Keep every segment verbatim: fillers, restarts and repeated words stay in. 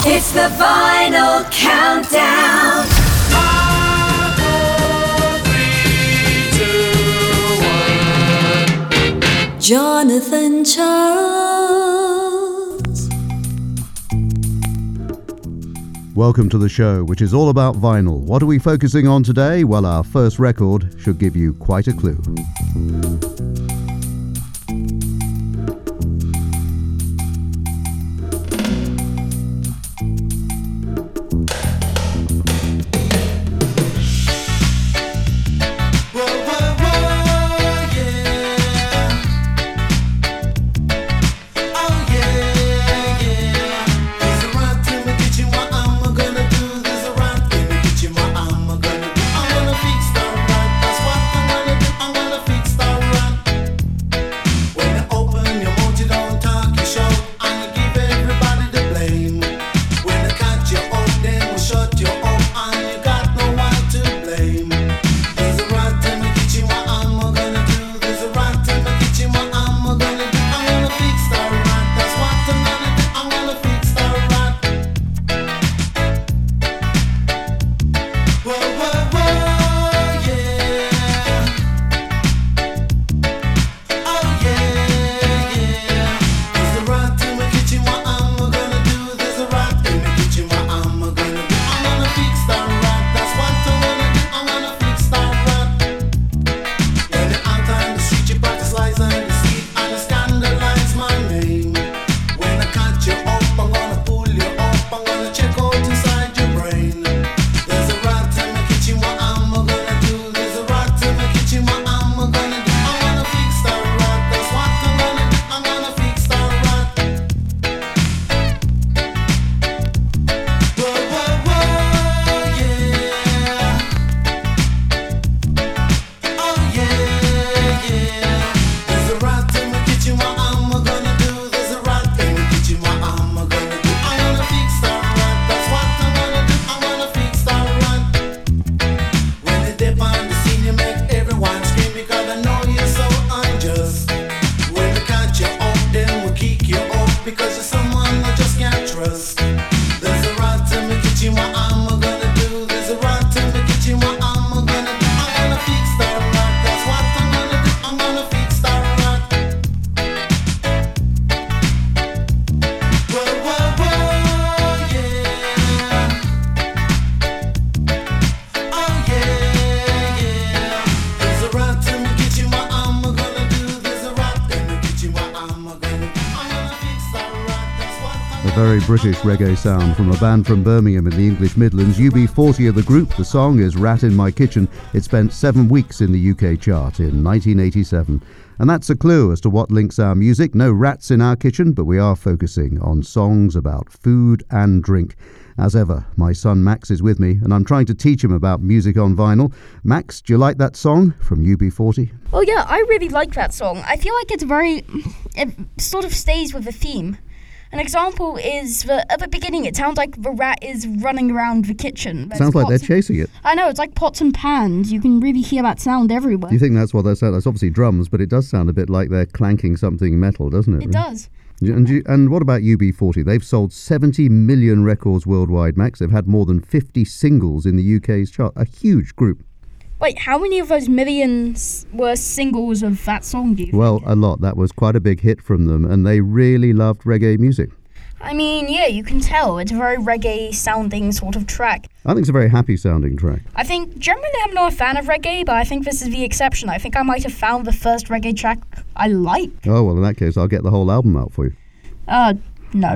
It's the Vinyl Countdown. Five, four, three, two, one. Jonathan Charles. Welcome to the show, which is all about vinyl. What are we focusing on today? Well, our first record should give you quite a clue. Very British reggae sound from a band from Birmingham in the English Midlands. U B forty of the group. The song is Rat in My Kitchen. It spent seven weeks in the U K chart in nineteen eighty-seven. And that's a clue as to what links our music. No rats in our kitchen, but we are focusing on songs about food and drink. As ever, my son Max is with me, and I'm trying to teach him about music on vinyl. Max, do you like that song from U B forty? Oh yeah, I really like that song. I feel like it's very... it sort of stays with the theme. An example is that at the beginning it sounds like the rat is running around the kitchen. There's sounds like they're and, chasing it. I know, it's like pots and pans. You can really hear that sound everywhere. Do you think that's what that sounds? That's obviously drums, but it does sound a bit like they're clanking something metal, doesn't it? It really does. And, you, and what about U B forty? They've sold seventy million records worldwide, Max. They've had more than fifty singles in the U K's chart. A huge group. Wait, how many of those millions were singles of that song, do you Well, think? a lot. That was quite a big hit from them, and they really loved reggae music. I mean, yeah, you can tell. It's a very reggae-sounding sort of track. I think it's a very happy-sounding track. I think, generally I'm not a fan of reggae, but I think this is the exception. I think I might have found the first reggae track I like. Oh, well, in that case, I'll get the whole album out for you. Uh, no.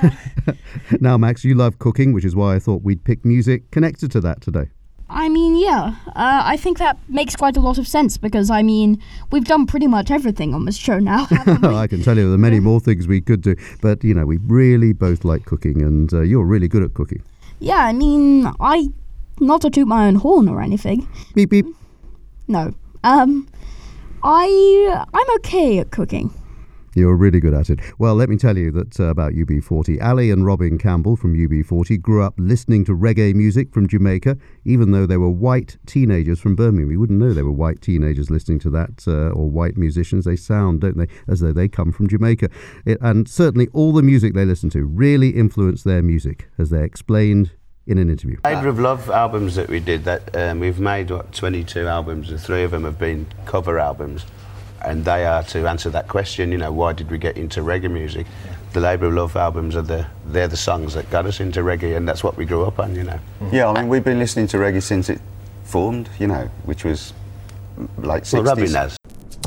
Now, Max, you love cooking, which is why I thought we'd pick music connected to that today. I mean, yeah, uh, I think that makes quite a lot of sense because, I mean, we've done pretty much everything on this show now, haven't we? I can tell you there are many more things we could do, but, you know, we really both like cooking, and uh, you're really good at cooking. Yeah, I mean, I, not to toot my own horn or anything. Beep, beep. No. Um, I, I'm okay at cooking. You're really good at it. Well, let me tell you that uh, about U B forty. Ali and Robin Campbell from U B forty grew up listening to reggae music from Jamaica, even though they were white teenagers from Birmingham. You wouldn't know they were white teenagers listening to that, uh, or white musicians. They sound, don't they, as though they come from Jamaica. It, and certainly all the music they listen to really influenced their music, as they explained in an interview. Labour of Love albums that we did, that um, we've made, what, twenty-two albums, and three of them have been cover albums. And they are, to answer that question, you know, why did we get into reggae music? Yeah. The Labour of Love albums are the, they're the songs that got us into reggae, and that's what we grew up on, you know. Yeah, I mean, we've been listening to reggae since it formed, you know, which was like sixties. Well, Robin has.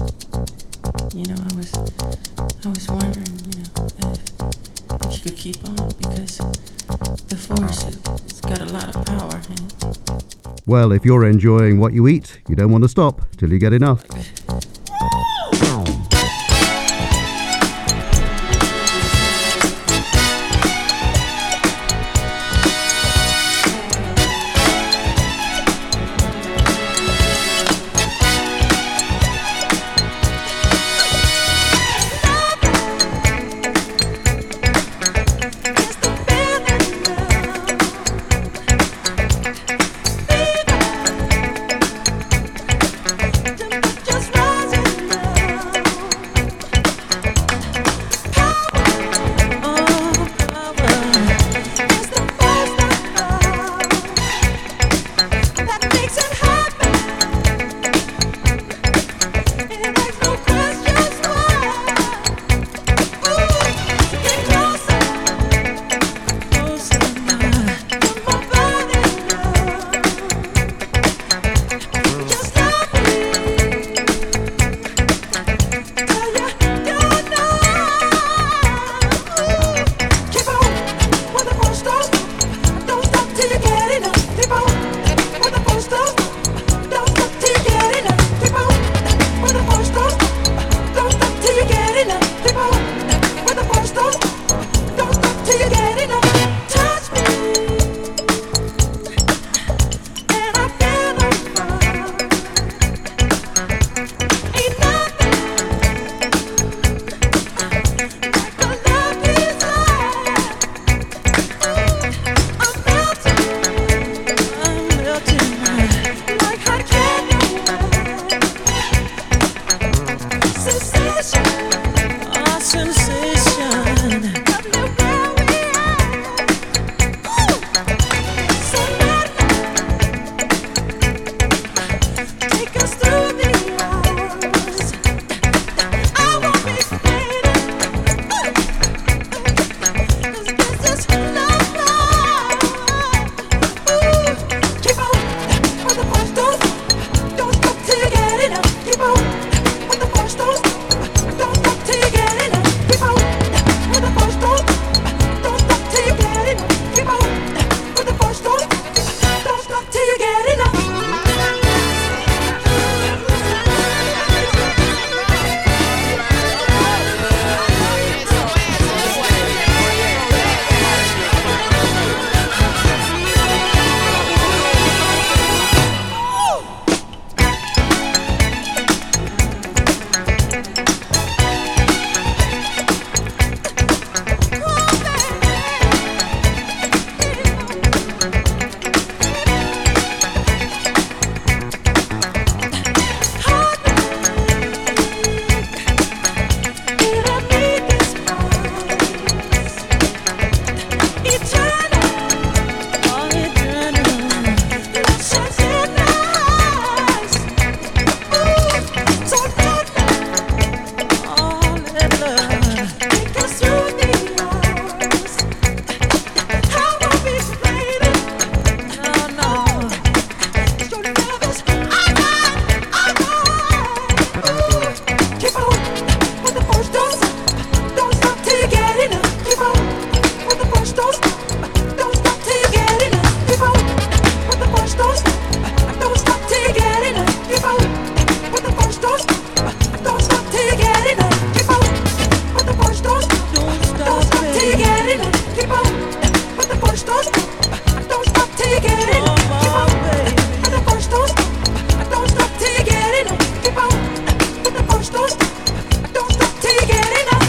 You know, I was, I was wondering, you know, if, if you could keep on, because the Force, it's got a lot of power in it. Well, if you're enjoying what you eat, you don't want to stop till you get enough. Don't stop till you get enough.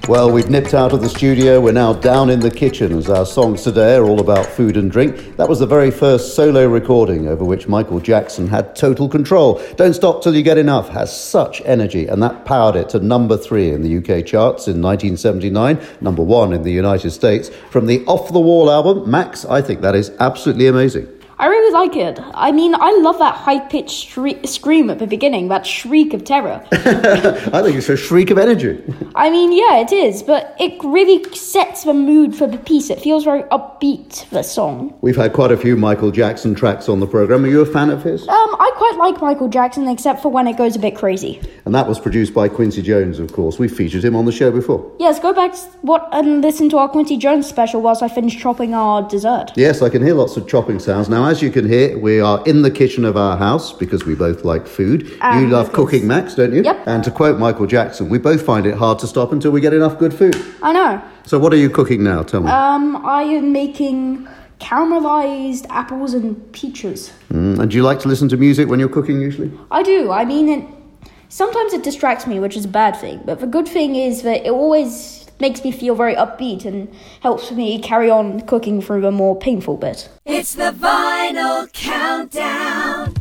Well, we've nipped out of the studio. We're now down in the kitchen as our songs today are all about food and drink. That was the very first solo recording over which Michael Jackson had total control. Don't Stop Till You Get Enough has such energy, and that powered it to number three in the U K charts in nineteen seventy-nine, number one in the United States. From the Off the Wall album, Max, I think that is absolutely amazing. I really like it. I mean, I love that high-pitched shri- scream at the beginning, that shriek of terror. I think it's a shriek of energy. I mean, yeah, it is, but it really sets the mood for the piece. It feels very upbeat, the song. We've had quite a few Michael Jackson tracks on the programme. Are you a fan of his? Um, I quite like Michael Jackson, except for when it goes a bit crazy. And that was produced by Quincy Jones, of course. We featured him on the show before. Yes, go back what and listen to our Quincy Jones special whilst I finish chopping our dessert. Yes, I can hear lots of chopping sounds. Now, as you can hear, we are in the kitchen of our house because we both like food. Um, you love cooking, Max, don't you? Yep. And to quote Michael Jackson, we both find it hard to stop until we get enough good food. I know. So what are you cooking now? Tell me. Um, I am making caramelized apples and peaches. Mm, and do you like to listen to music when you're cooking usually? I do. I mean, it, sometimes it distracts me, which is a bad thing. But the good thing is that it always makes me feel very upbeat and helps me carry on cooking through the more painful bit. It's the Vinyl Countdown.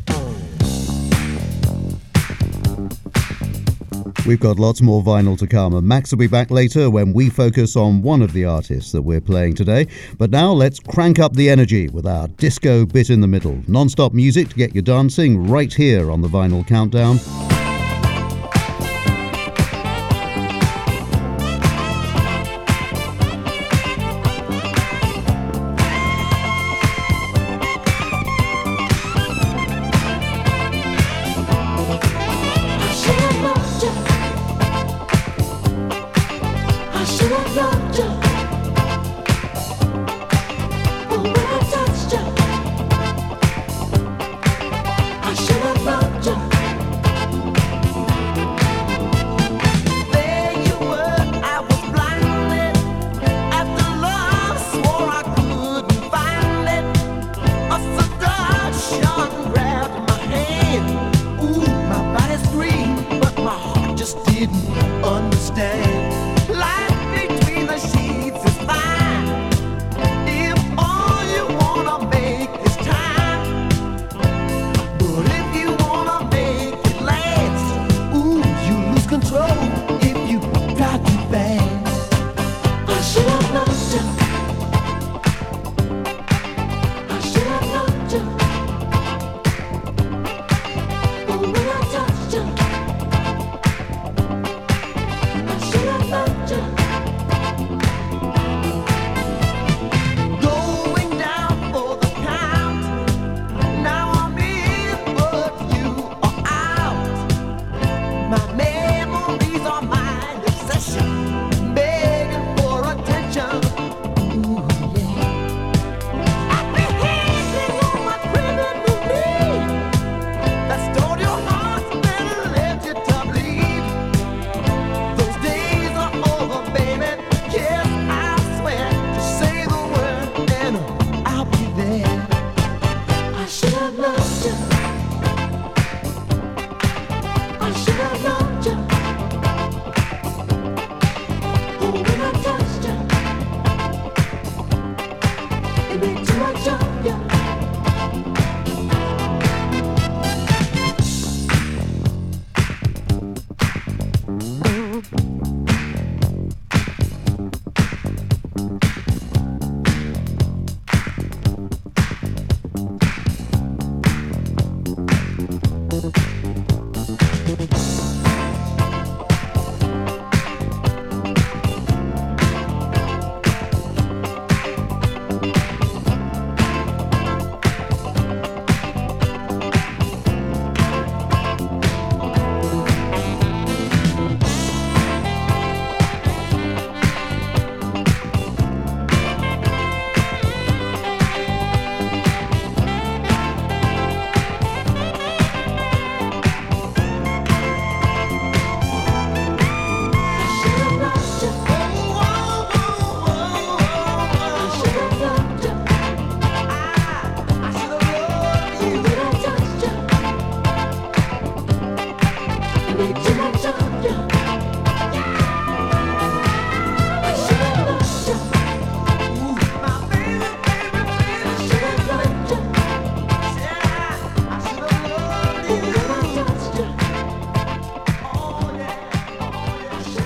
We've got lots more vinyl to come, and Max will be back later when we focus on one of the artists that we're playing today. But now let's crank up the energy with our disco bit in the middle. Non-stop music to get you dancing right here on the Vinyl Countdown. Should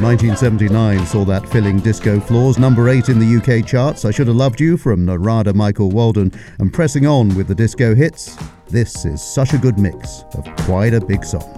nineteen seventy-nine saw that filling disco floors, number eight in the U K charts. I Should Have Loved You from Narada Michael Walden. And pressing on with the disco hits, this is such a good mix of quite a big song.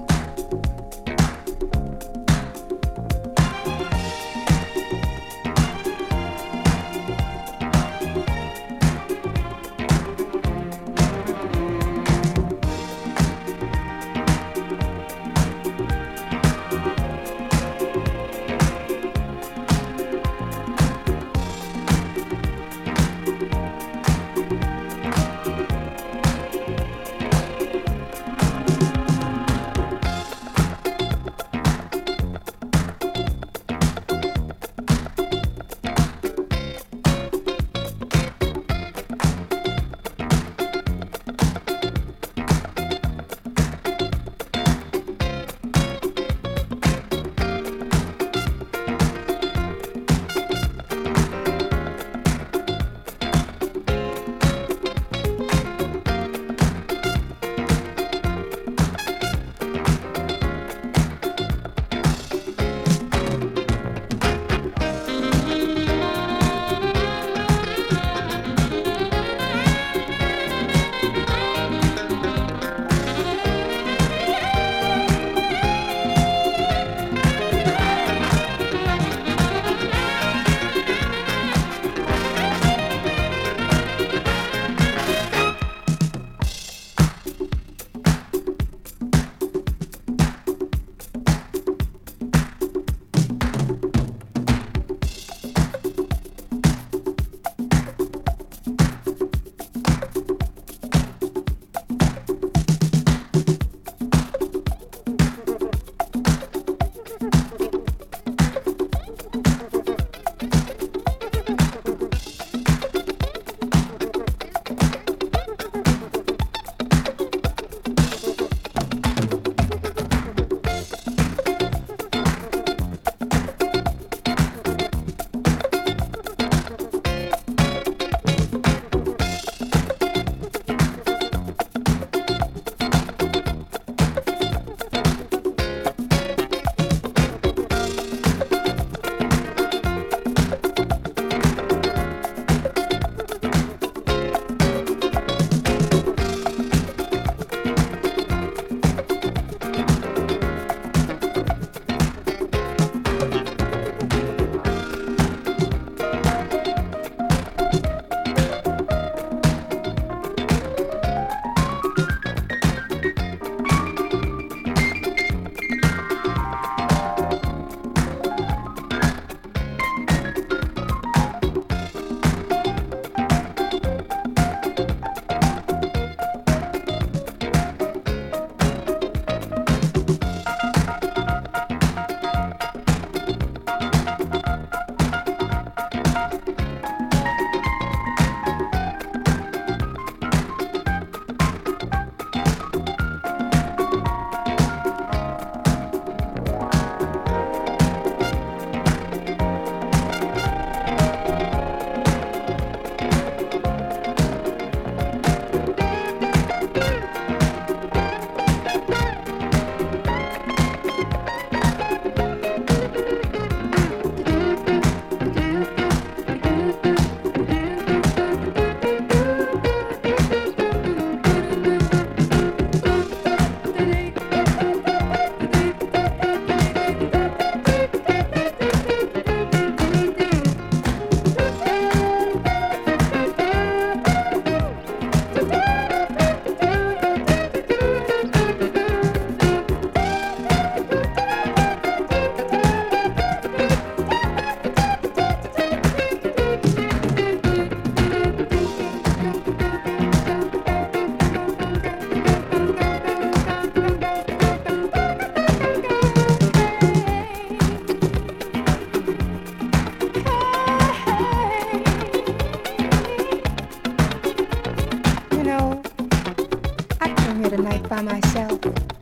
by myself.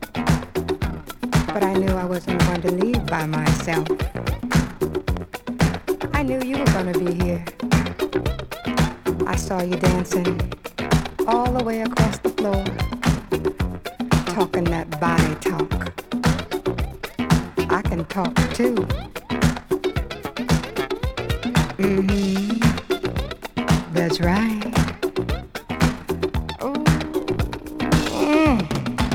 But I knew I wasn't going to leave by myself. I knew you were going to be here. I saw you dancing all the way across the floor, talking that body talk. I can can talk too. Mm-hmm. That's right. Oh. Mm.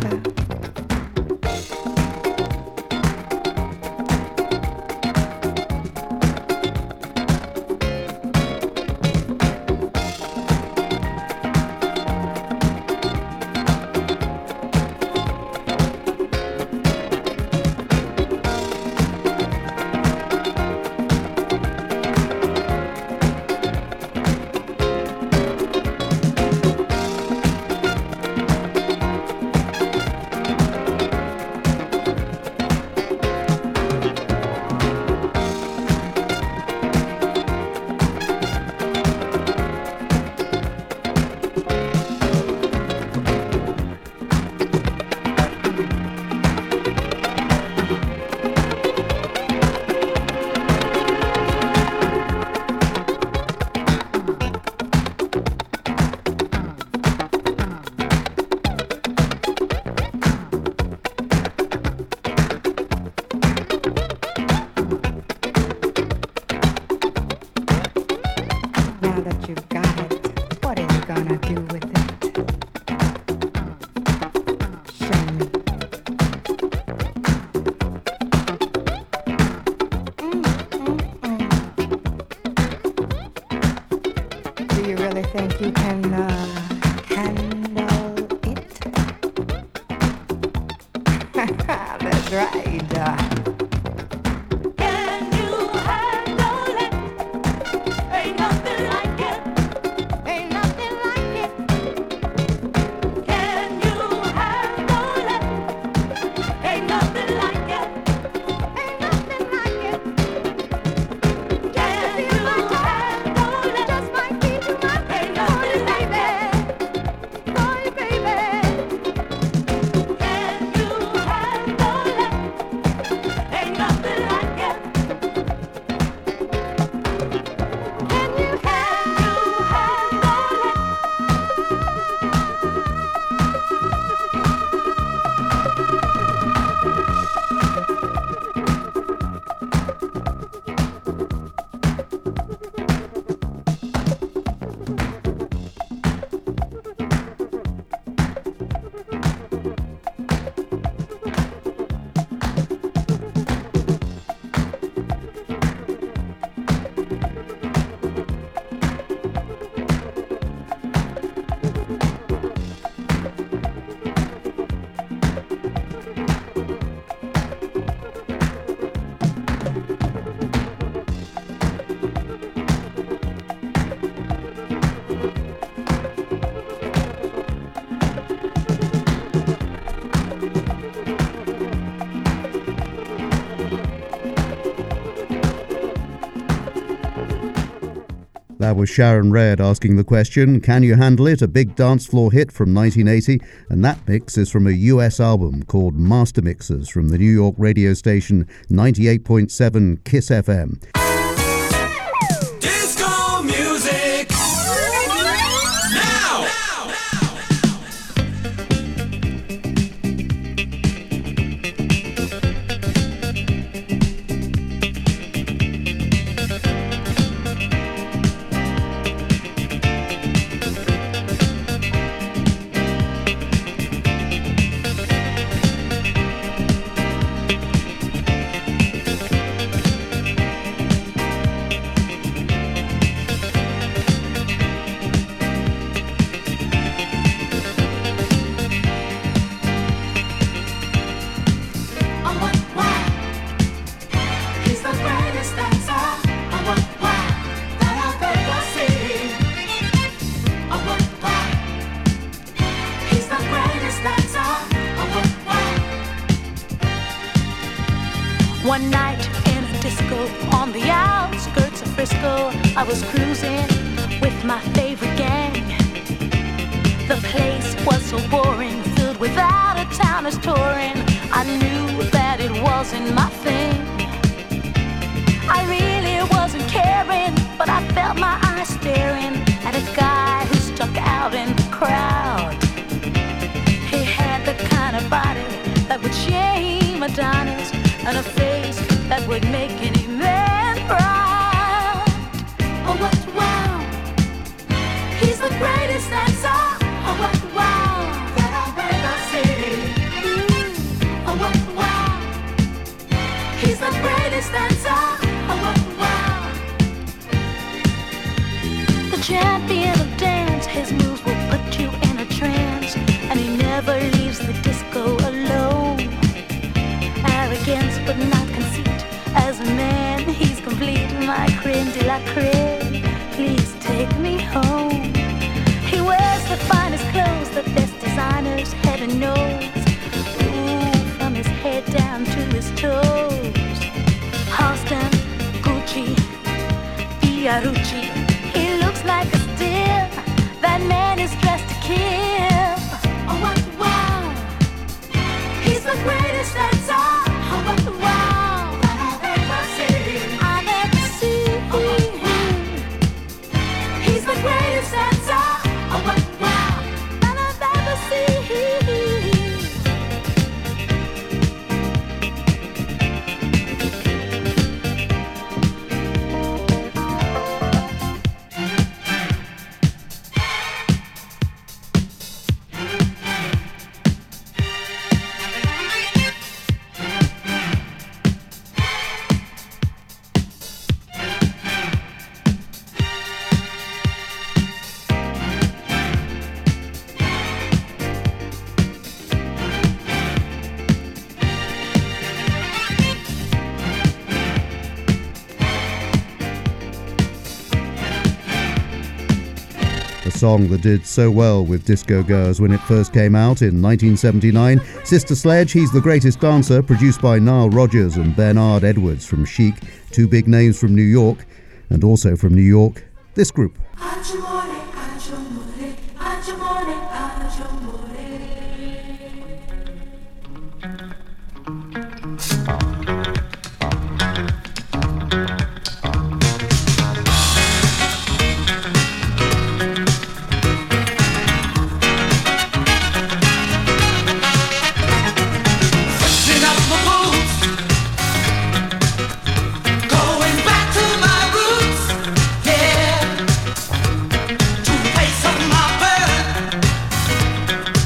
That was Sharon Redd asking the question, Can You Handle It? A big dance floor hit from nineteen eighty. And that mix is from a U S album called Master Mixers from the New York radio station ninety-eight point seven KISS F M. Disco music now. One night in a disco on the outskirts of Frisco, I was cruising with my favorite gang. The place was so boring, filled with out-of-towners touring. I knew that it wasn't my thing. I really wasn't caring, but I felt my eyes staring at a guy who stuck out in the crowd. He had the kind of body that would shame Adonis, and a face that would make any man proud. Oh, what wow! He's the greatest dancer. Oh, what wow! That I've ever seen. Mm. Oh, what wow! He's the greatest dancer. Oh, what wow! The champion of dance, his moves will put you in a trance, and he never leaves the disco alone. Arrogance but not conceit, as a man he's complete. My creme de la creme, please take me home. He wears the finest clothes, the best designers, heaven knows. Ooh, from his head down to his toes. Halston, Gucci, Fiorucci, he looks like a steal. That man is dressed to kill. Oh, what wow! He's the greatest dancer. Oh, what wow! That I've ever seen. I've ever seen. He's the greatest dancer. Oh, what wow! That I've ever seen. Song that did so well with disco goers when it first came out in nineteen seventy-nine. Sister Sledge, He's the Greatest Dancer, produced by Nile Rodgers and Bernard Edwards from Chic, two big names from New York, and also from New York, this group. Place of my birth.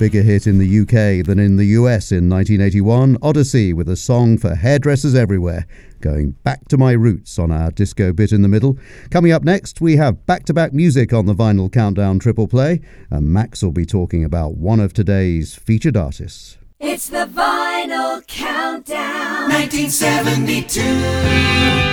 bigger hit in the U K than in the U S in nineteen eighty-one, Odyssey with a song for hairdressers everywhere, going back to my roots on our disco bit in the middle. Coming up next, we have back-to-back music on the Vinyl Countdown Triple Play, and Max will be talking about one of today's featured artists. It's the Vinyl Countdown. nineteen seventy-two.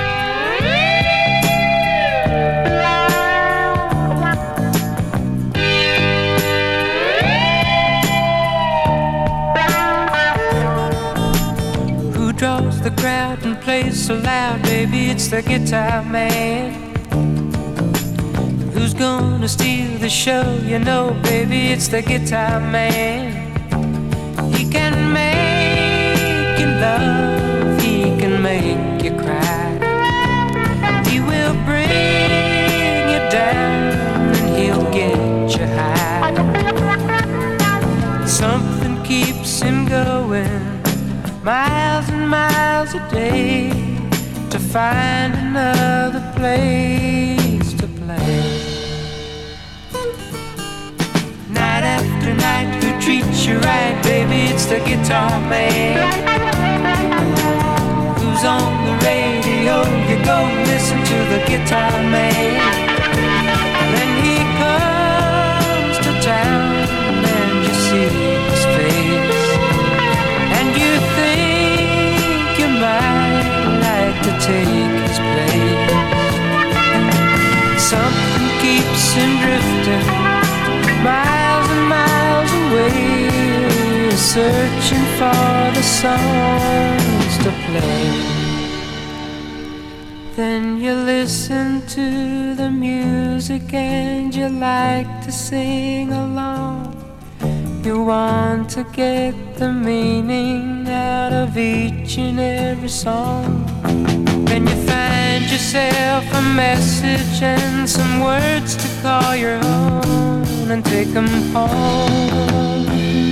Draws the crowd and plays so loud, baby, it's the guitar man. Who's gonna steal the show? You know, baby, it's the guitar man. He can make you love, he can make you cry. He will bring you down and he'll get you high. Something keeps him going miles and miles a day to find another place to play. Night after night, who treats you right, baby, it's the guitar man. Who's on the radio, you go listen to the guitar man. Then he comes to town and you see his face, and you think you might like to take his place. Something keeps him drifting miles and miles away, searching for the songs to play. Then you listen to the music and you like to sing along. You want to get the meaning out of each and every song. Then you find yourself a message and some words to call your own and take them home.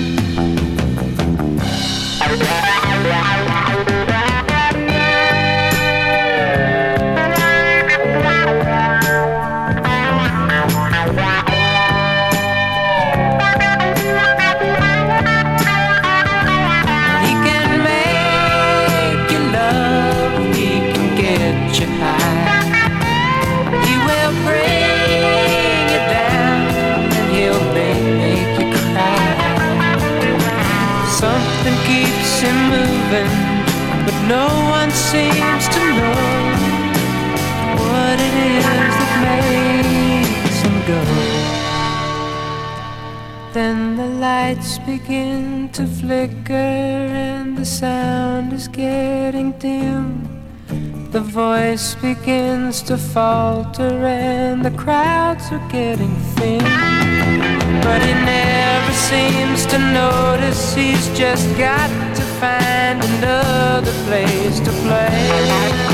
But no one seems to know what it is that makes him go. Then the lights begin to flicker and the sound is getting dim. The voice begins to falter and the crowds are getting thin. But he never seems to notice, he's just got to find another place to play.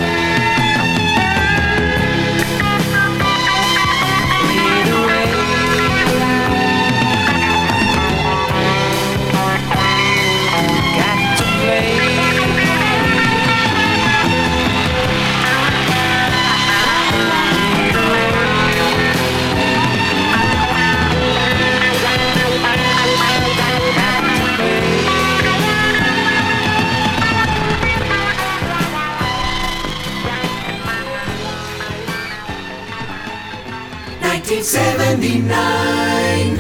nineteen seventy-nine.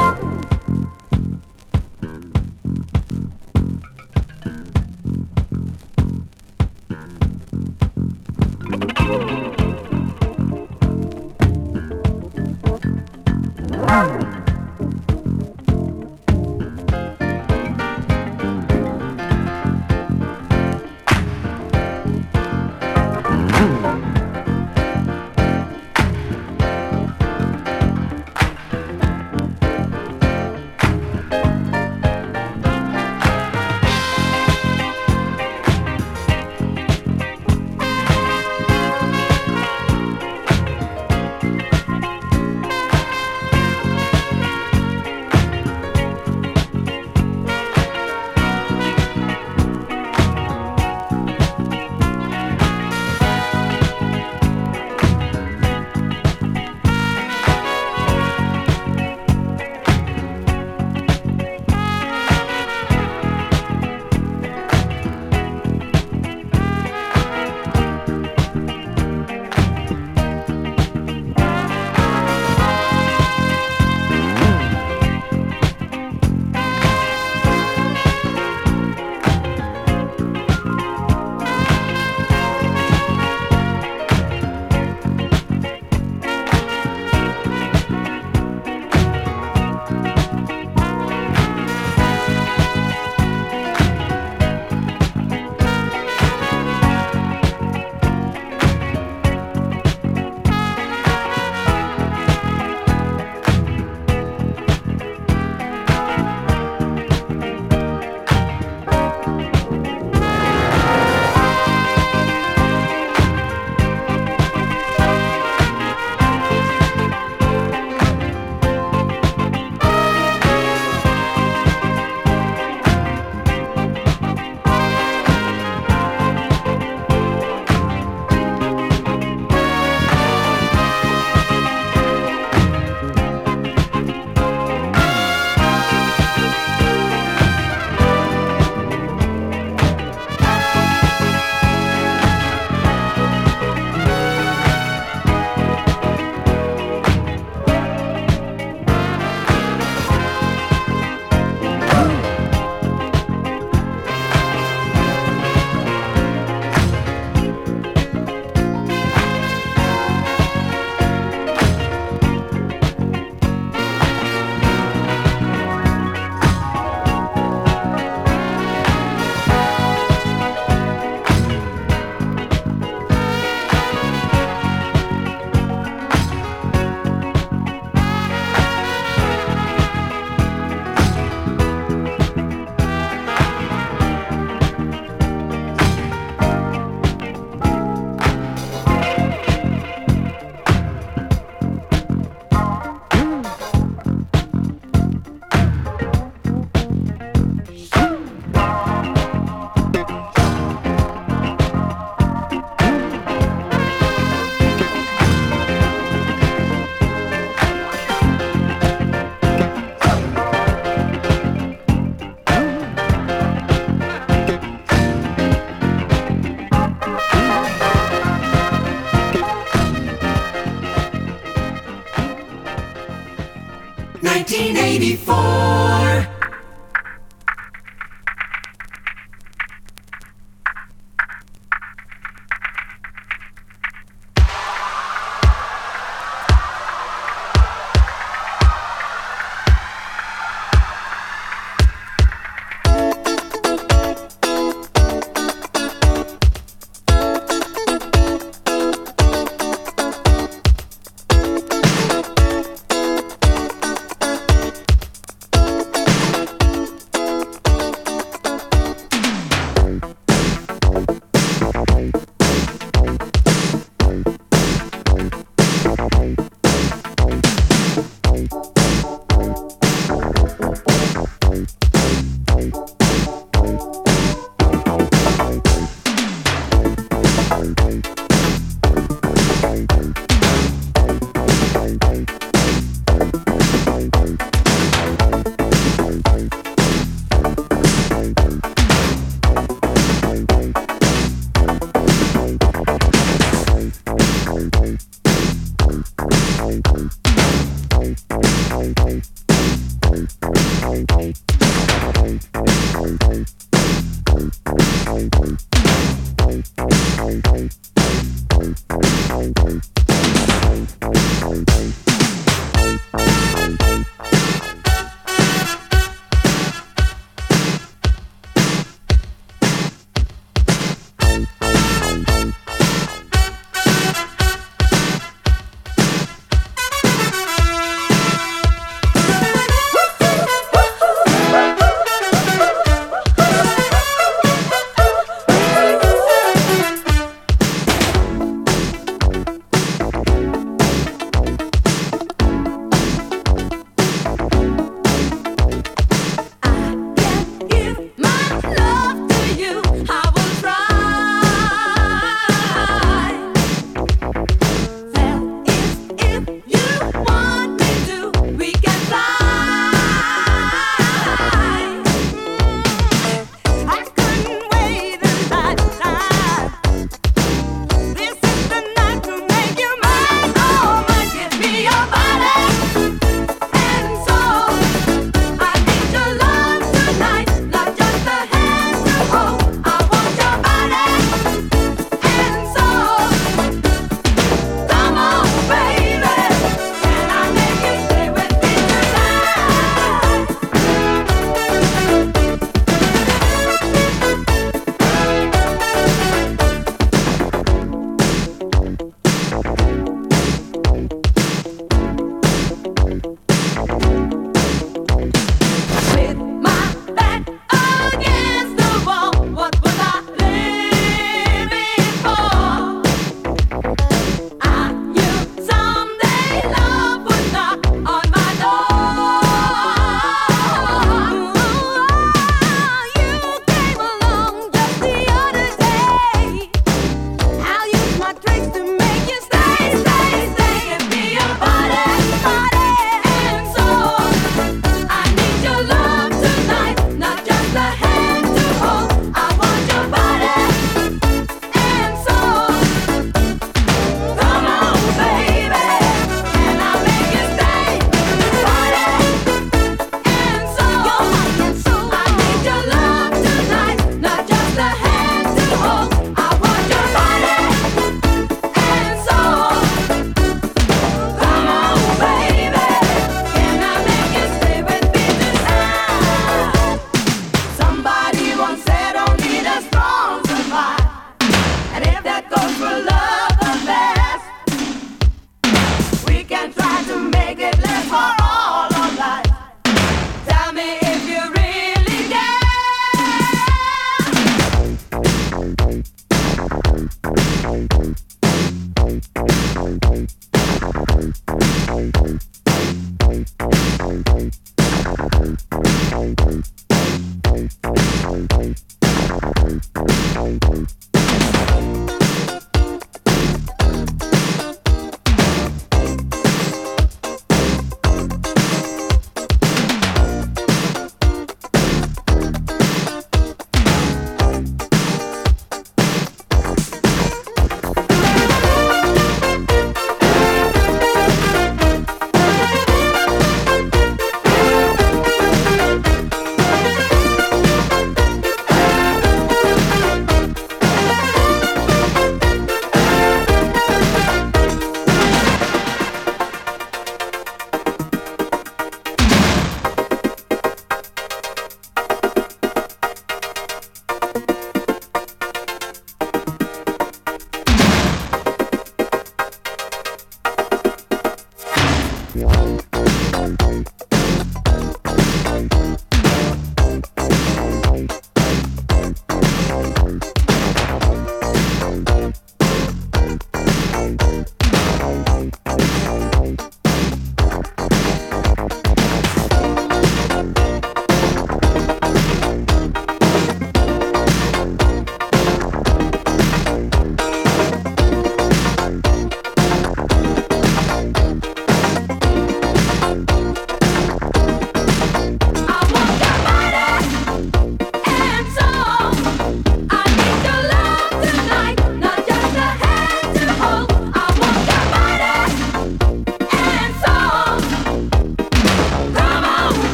nineteen eighty-four.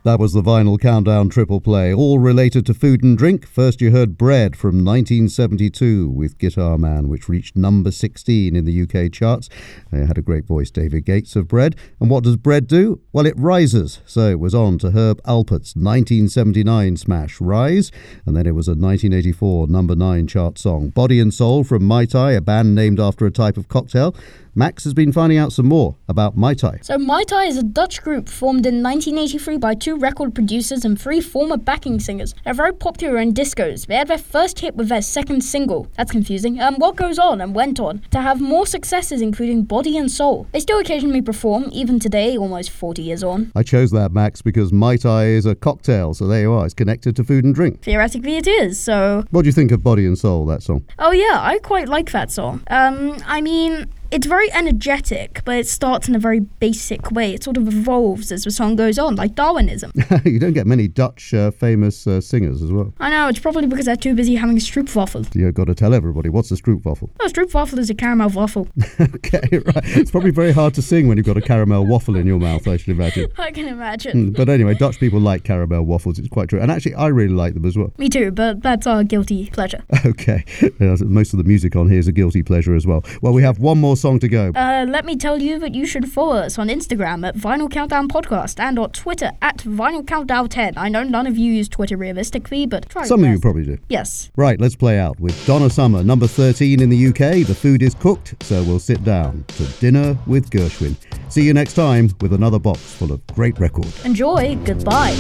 That was the Vinyl Countdown triple play, all related to food and drink. First you heard Bread from nineteen seventy-two with Guitar Man, which reached number sixteen in the U K charts. It had a great voice, David Gates, of Bread. And what does Bread do? Well, it rises. So it was on to Herb Alpert's nineteen seventy-nine smash Rise, and then it was a nineteen eighty-four number nine chart song. Body and Soul from Mai Tai, a band named after a type of cocktail. Max has been finding out some more about Mai Tai. So Mai Tai is a Dutch group formed in nineteen eighty-three by two record producers and three former backing singers. They're very popular in discos. They had their first hit with their second single. That's confusing. Um, what goes on and went on to have more successes, including Body and Soul. They still occasionally perform, even today, almost forty years on. I chose that, Max, because Mai Tai is a cocktail, so there you are. It's connected to food and drink. Theoretically it is, so... What do you think of Body and Soul, that song? Oh yeah, I quite like that song. Um, I mean... It's very energetic, but it starts in a very basic way. It sort of evolves as the song goes on, like Darwinism. You don't get many Dutch uh, famous uh, singers as well. I know, it's probably because they're too busy having a stroopwafel. You've got to tell everybody, what's a stroopwafel? Oh, stroopwafel is a caramel waffle. Okay, right. It's probably very hard to sing when you've got a caramel waffle in your mouth, I should imagine. I can imagine. Mm, but anyway, Dutch people like caramel waffles, it's quite true. And actually, I really like them as well. Me too, but that's our guilty pleasure. Okay. Most of the music on here is a guilty pleasure as well. Well, we have one more song to go. Uh, let me tell you that you should follow us on Instagram at Vinyl Countdown Podcast and on Twitter at Vinyl Countdown ten. I know none of you use Twitter realistically, but try Some your of best. you probably do. Yes. Right, let's play out with Donna Summer, number thirteen in the U K. The food is cooked, so we'll sit down to dinner with Gershwin. See you next time with another box full of great records. Enjoy. Goodbye.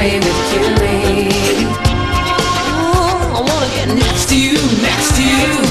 way with Curie. Oh, I wanna get next to you, next to you.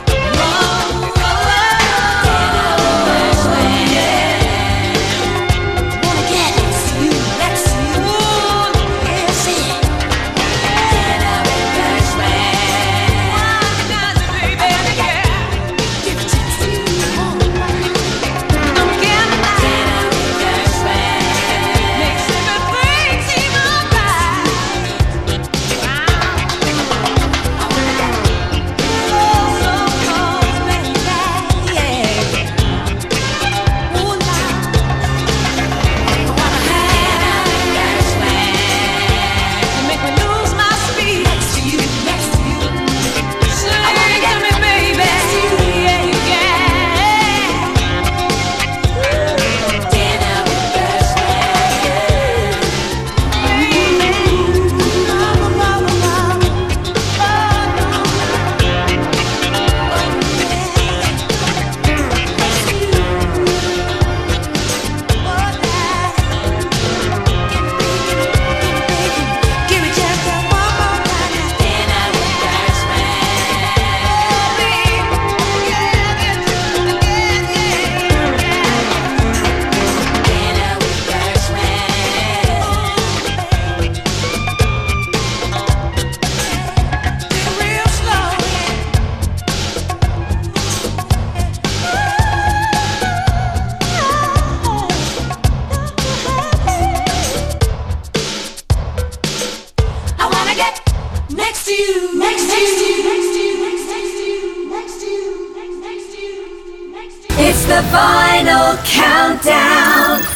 Next to you, next to you, next to you, next to you, next to you, next to you, next to you. It's the Vinyl Countdown.